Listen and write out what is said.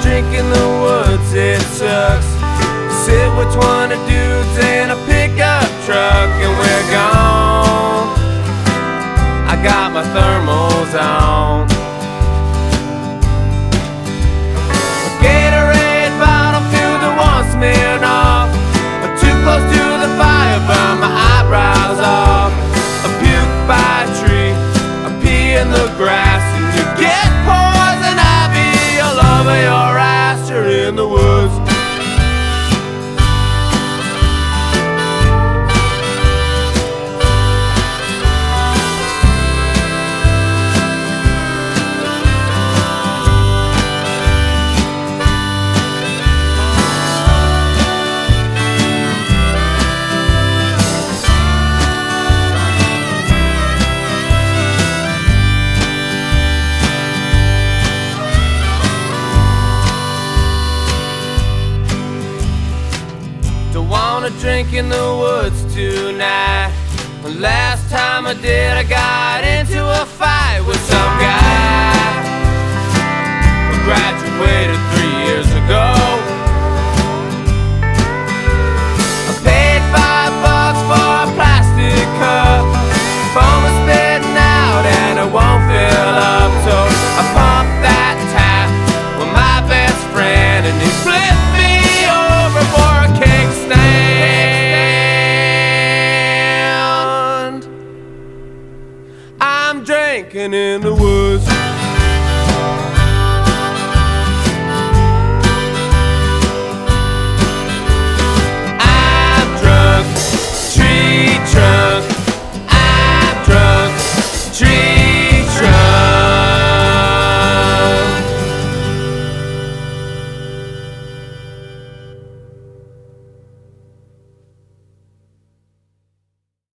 drink in the woods, it sucks. Sit with 20 dudes in a pickup truck and we're gone. I got my thermals on. A Gatorade bottle filled to one smeared off. Too close to the fire, burn my eyebrows off. A puke by a tree, a pee in the grass, and you get poison ivy all over your ass. You're in the woods. Don't wanna drink in the woods tonight. The last time I did, I got into a fight with some guy who graduated 3 years ago. I paid $5 for a plastic cup. Foam is spitting out and it won't fill up, so I pumped that tap with my best friend, and he flipped me over for a cake stand. I'm drinking in the woods.